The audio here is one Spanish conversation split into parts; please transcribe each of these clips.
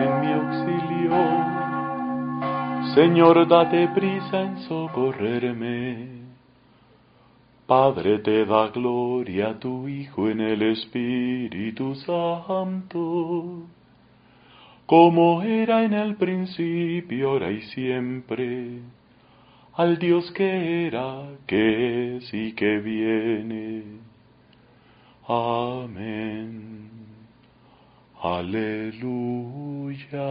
en mi auxilio. Señor, date prisa en socorrerme. Padre, te da gloria a tu Hijo en el Espíritu Santo, como era en el principio, ahora y siempre, al Dios que era, que es y que viene. Amén. Aleluya.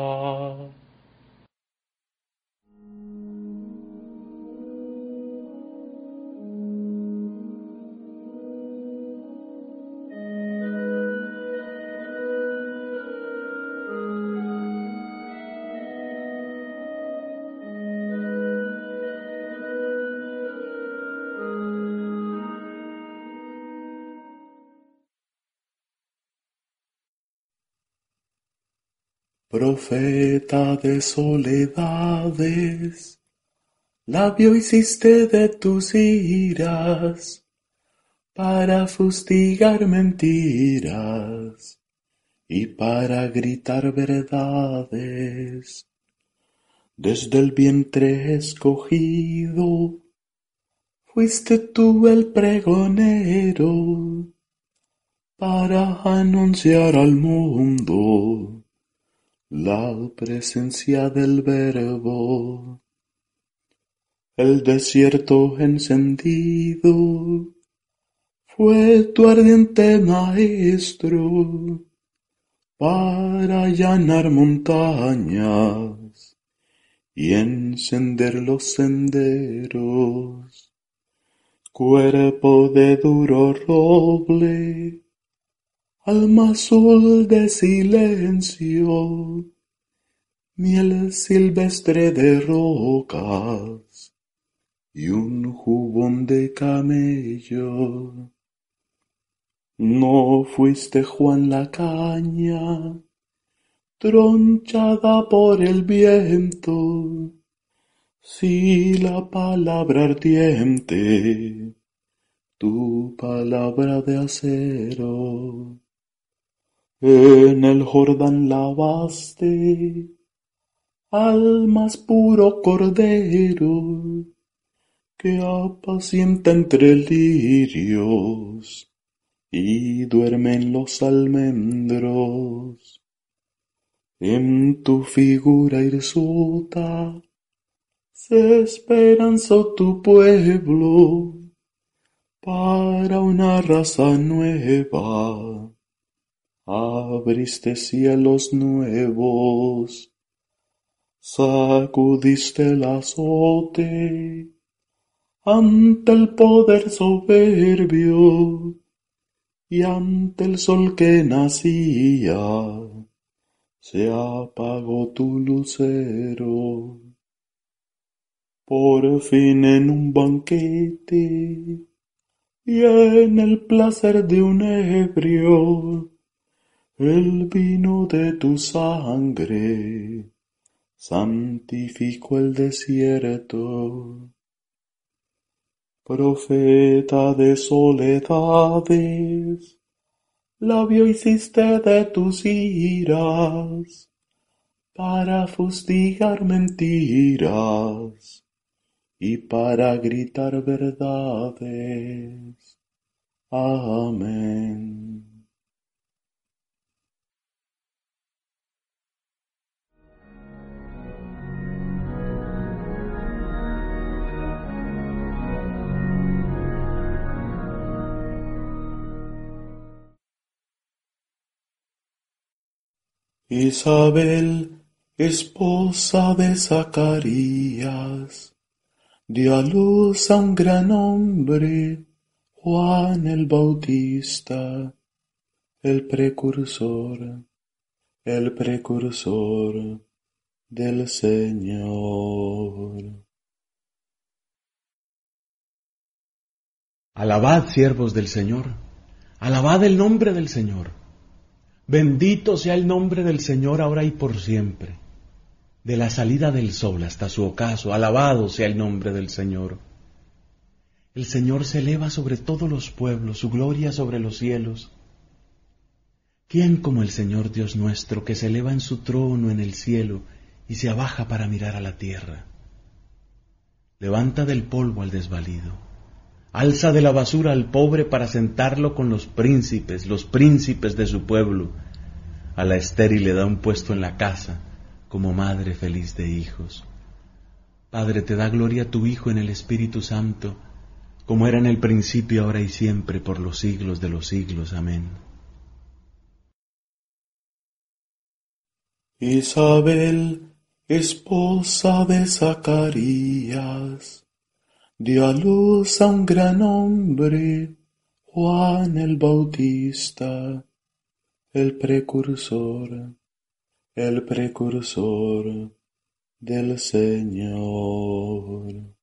Profeta de soledades, labio hiciste de tus iras, para fustigar mentiras y para gritar verdades. Desde el vientre escogido, fuiste tú el pregonero, para anunciar al mundo la presencia del Verbo. El desierto encendido fue tu ardiente maestro, para allanar montañas y encender los senderos. Cuerpo de duro roble, alma azul de silencio, miel silvestre de rocas y un jubón de camello. No fuiste Juan la caña, tronchada por el viento, si la palabra ardiente, tu palabra de acero. En el Jordán lavaste al más puro cordero, que apacienta entre lirios y duermen los almendros. En tu figura hirsuta se esperanzó tu pueblo para una raza nueva. Abriste cielos nuevos, sacudiste el azote ante el poder soberbio y ante el sol que nacía. Se apagó tu lucero. Por fin en un banquete y en el placer de un ebrio, el vino de tu sangre santificó el desierto. Profeta de soledades, labio hiciste de tus iras, para fustigar mentiras y para gritar verdades. Amén. Isabel, esposa de Zacarías, dio a luz a un gran hombre, Juan el Bautista, el precursor del Señor. Alabad, siervos del Señor, alabad el nombre del Señor. Bendito sea el nombre del Señor ahora y por siempre. De la salida del sol hasta su ocaso, alabado sea el nombre del Señor. El Señor se eleva sobre todos los pueblos, su gloria sobre los cielos. ¿Quién como el Señor Dios nuestro, que se eleva en su trono en el cielo y se abaja para mirar a la tierra? Levanta del polvo al desvalido, alza de la basura al pobre para sentarlo con los príncipes de su pueblo. A la estéril le da un puesto en la casa, como madre feliz de hijos. Padre, te da gloria a tu Hijo en el Espíritu Santo, como era en el principio, ahora y siempre, por los siglos de los siglos. Amén. Isabel, esposa de Zacarías, dio a luz a un gran hombre, Juan el Bautista, el precursor del Señor.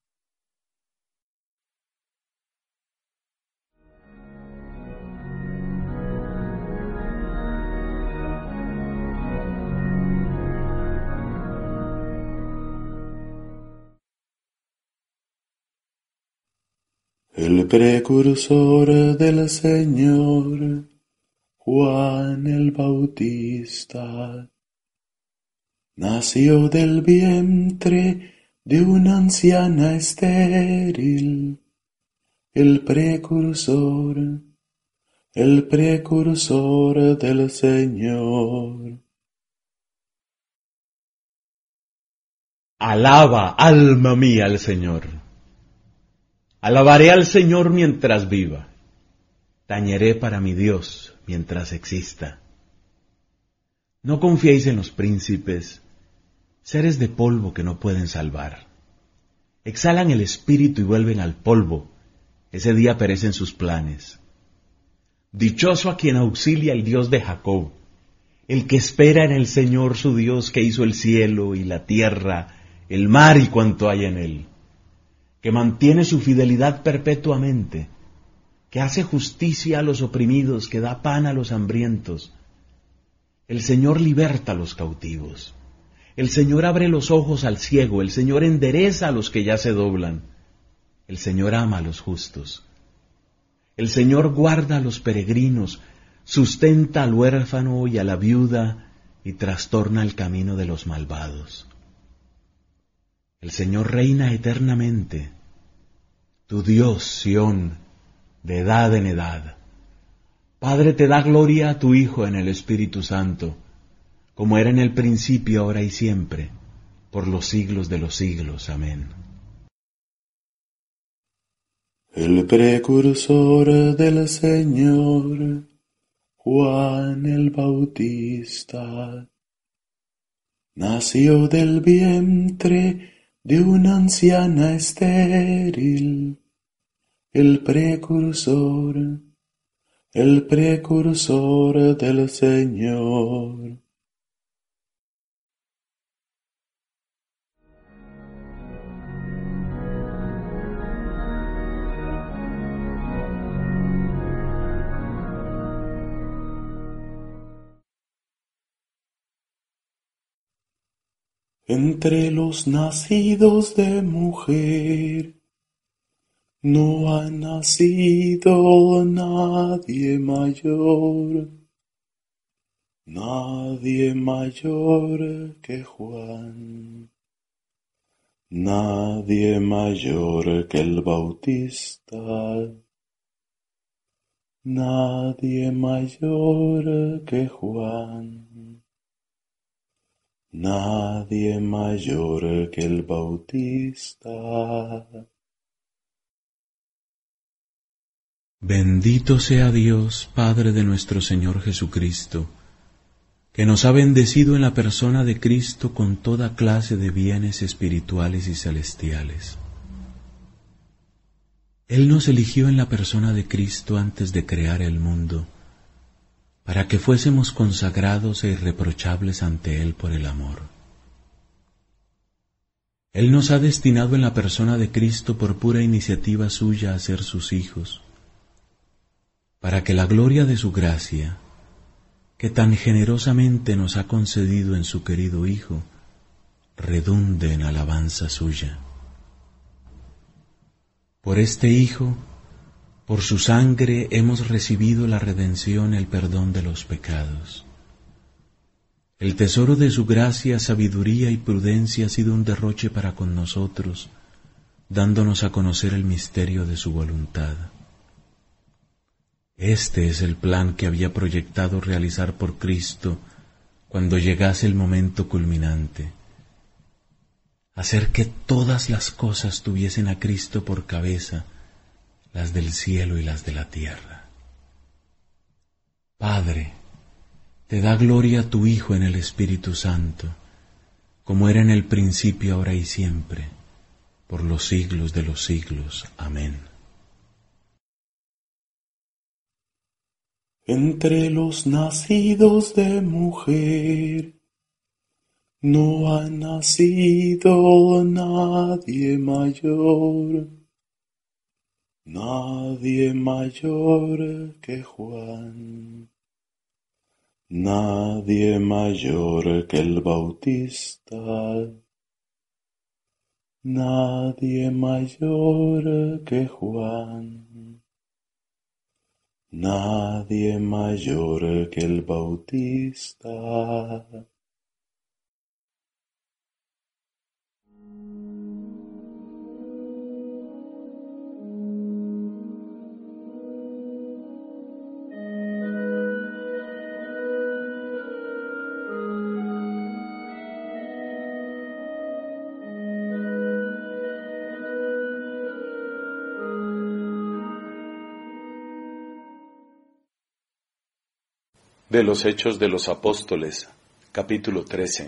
El precursor del Señor, Juan el Bautista, nació del vientre de una anciana estéril, el precursor del Señor. Alaba, alma mía, al Señor. Alabaré al Señor mientras viva. Tañeré para mi Dios mientras exista. No confiéis en los príncipes, seres de polvo que no pueden salvar. Exhalan el espíritu y vuelven al polvo. Ese día perecen sus planes. Dichoso a quien auxilia el Dios de Jacob, el que espera en el Señor su Dios, que hizo el cielo y la tierra, el mar y cuanto hay en él, que mantiene su fidelidad perpetuamente, que hace justicia a los oprimidos, que da pan a los hambrientos. El Señor liberta a los cautivos. El Señor abre los ojos al ciego. El Señor endereza a los que ya se doblan. El Señor ama a los justos. El Señor guarda a los peregrinos, sustenta al huérfano y a la viuda, y trastorna el camino de los malvados. El Señor reina eternamente. Tu Dios, Sión, de edad en edad. Padre, te da gloria a tu Hijo en el Espíritu Santo, como era en el principio, ahora y siempre, por los siglos de los siglos. Amén. El precursor del Señor, Juan el Bautista, nació del vientre de una anciana estéril, el precursor del Señor. Entre los nacidos de mujer no ha nacido nadie mayor que Juan, nadie mayor que el Bautista, nadie mayor que Juan. Nadie mayor que el Bautista. Bendito sea Dios, Padre de nuestro Señor Jesucristo, que nos ha bendecido en la persona de Cristo con toda clase de bienes espirituales y celestiales. Él nos eligió en la persona de Cristo antes de crear el mundo, para que fuésemos consagrados e irreprochables ante Él por el amor. Él nos ha destinado en la persona de Cristo por pura iniciativa suya a ser sus hijos, para que la gloria de su gracia, que tan generosamente nos ha concedido en su querido Hijo, redunde en alabanza suya. Por este Hijo, Por su sangre hemos recibido la redención, el perdón de los pecados. El tesoro de su gracia, sabiduría y prudencia ha sido un derroche para con nosotros, dándonos a conocer el misterio de su voluntad. Este es el plan que había proyectado realizar por Cristo cuando llegase el momento culminante: hacer que todas las cosas tuviesen a Cristo por cabeza, las del cielo y las de la tierra. Padre, te da gloria a tu Hijo en el Espíritu Santo, como era en el principio, ahora y siempre, por los siglos de los siglos. Amén. Entre los nacidos de mujer no ha nacido nadie mayor que Juan, nadie mayor que el Bautista, nadie mayor que Juan, nadie mayor que el Bautista. De los Hechos de los Apóstoles, capítulo 13.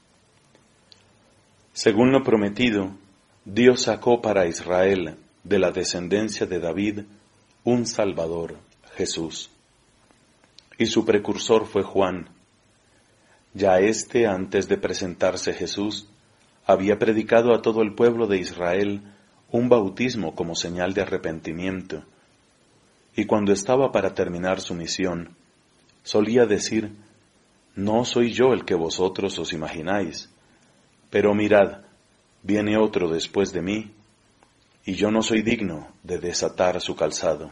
Según lo prometido, Dios sacó para Israel, de la descendencia de David, un Salvador, Jesús. Y su precursor fue Juan. Ya antes de presentarse Jesús, había predicado a todo el pueblo de Israel un bautismo como señal de arrepentimiento. Y cuando estaba para terminar su misión, solía decir: no soy yo el que vosotros os imagináis, pero mirad, viene otro después de mí, y yo no soy digno de desatar su calzado.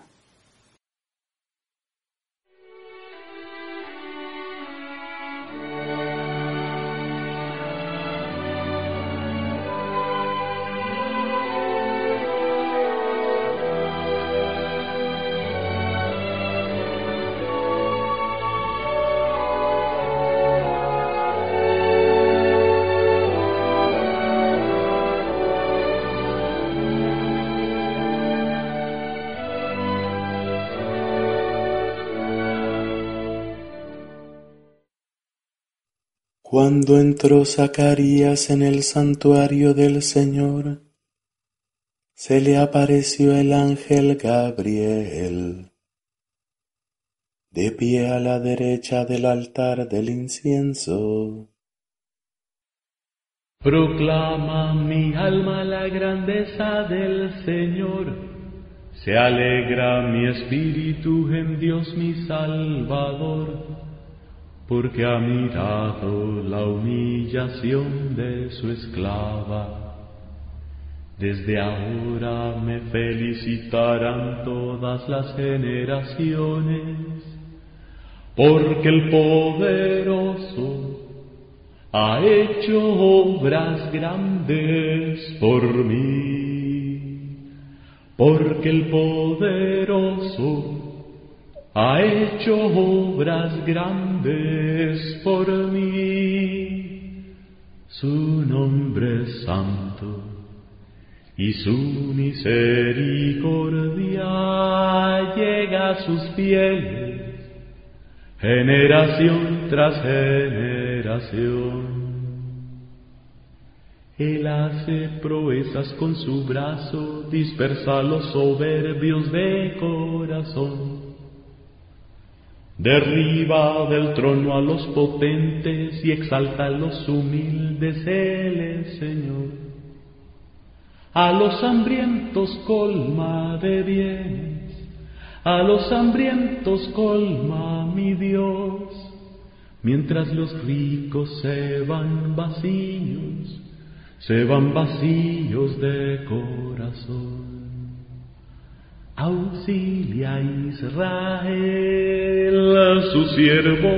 Cuando entró Zacarías en el santuario del Señor, se le apareció el ángel Gabriel, de pie a la derecha del altar del incienso. Proclama mi alma la grandeza del Señor, se alegra mi espíritu en Dios mi Salvador, porque ha mirado la humillación de su esclava. Desde ahora me felicitarán todas las generaciones, porque el poderoso ha hecho obras grandes por mí, porque el poderoso ha hecho obras grandes por mí. Su nombre es santo y su misericordia llega a sus fieles, generación tras generación. Él hace proezas con su brazo, dispersa a los soberbios de corazón. Derriba del trono a los potentes y exalta a los humildes. Él es Señor. A los hambrientos colma de bienes, a los hambrientos colma mi Dios, mientras los ricos se van vacíos de corazón. Auxilia a Israel, su siervo,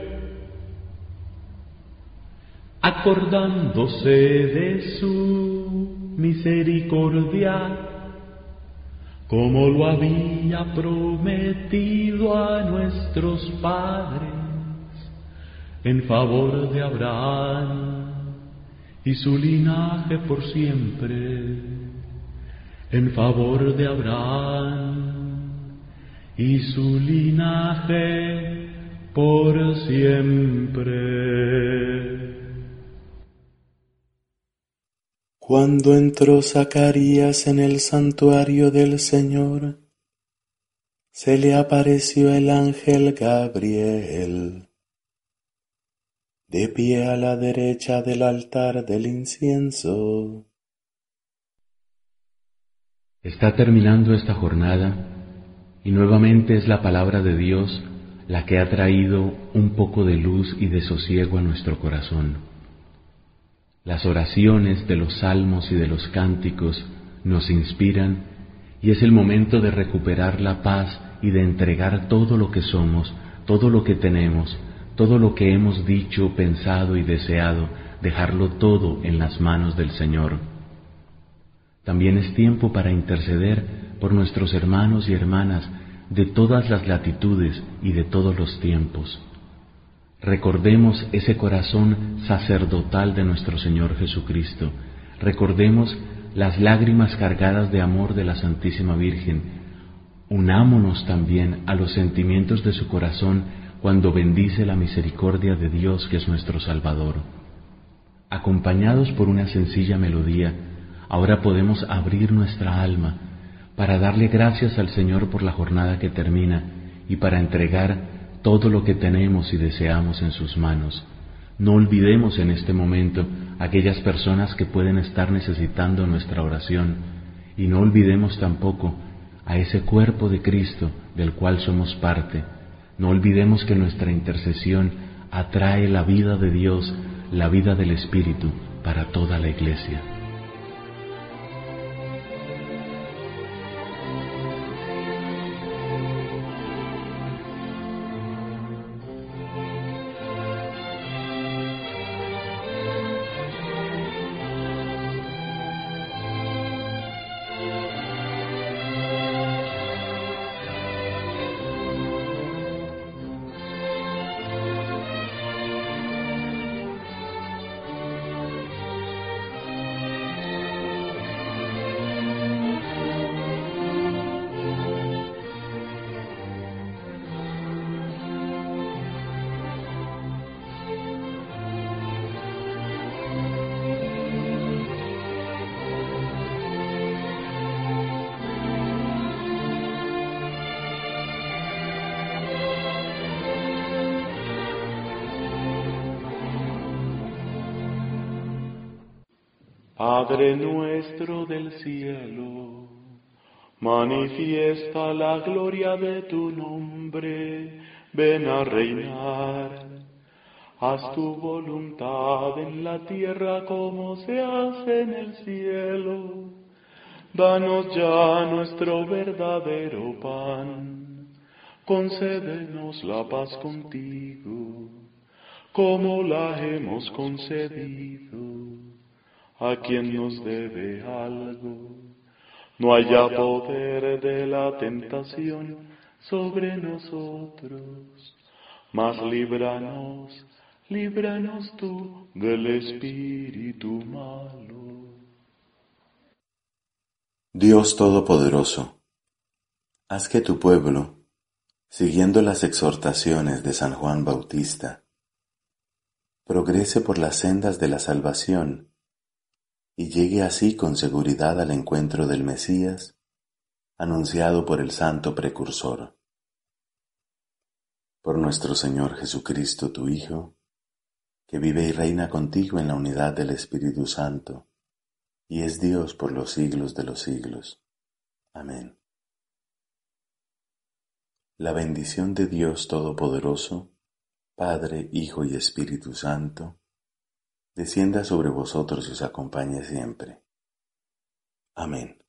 acordándose de su misericordia, como lo había prometido a nuestros padres, en favor de Abraham y su linaje por siempre. En favor de Abraham y su linaje por siempre. Cuando entró Zacarías en el santuario del Señor, se le apareció el ángel Gabriel, de pie a la derecha del altar del incienso. Está terminando esta jornada y nuevamente es la palabra de Dios la que ha traído un poco de luz y de sosiego a nuestro corazón. Las oraciones de los salmos y de los cánticos nos inspiran y es el momento de recuperar la paz y de entregar todo lo que somos, todo lo que tenemos, todo lo que hemos dicho, pensado y deseado, dejarlo todo en las manos del Señor. También es tiempo para interceder por nuestros hermanos y hermanas de todas las latitudes y de todos los tiempos. Recordemos ese corazón sacerdotal de nuestro Señor Jesucristo. Recordemos las lágrimas cargadas de amor de la Santísima Virgen. Unámonos también a los sentimientos de su corazón cuando bendice la misericordia de Dios que es nuestro Salvador. Acompañados por una sencilla melodía, ahora podemos abrir nuestra alma para darle gracias al Señor por la jornada que termina y para entregar todo lo que tenemos y deseamos en sus manos. No olvidemos en este momento aquellas personas que pueden estar necesitando nuestra oración y no olvidemos tampoco a ese cuerpo de Cristo del cual somos parte. No olvidemos que nuestra intercesión atrae la vida de Dios, la vida del Espíritu para toda la Iglesia. Padre nuestro del cielo, manifiesta la gloria de tu nombre, ven a reinar. Haz tu voluntad en la tierra como se hace en el cielo. Danos ya nuestro verdadero pan, concédenos la paz contigo, como la hemos concedido a quien nos debe algo. No haya poder de la tentación sobre nosotros, mas líbranos tú del espíritu malo. Dios Todopoderoso, haz que tu pueblo, siguiendo las exhortaciones de San Juan Bautista, progrese por las sendas de la salvación y llegue así con seguridad al encuentro del Mesías, anunciado por el Santo Precursor. Por nuestro Señor Jesucristo, tu Hijo, que vive y reina contigo en la unidad del Espíritu Santo, y es Dios por los siglos de los siglos. Amén. La bendición de Dios Todopoderoso, Padre, Hijo y Espíritu Santo, descienda sobre vosotros y os acompañe siempre. Amén.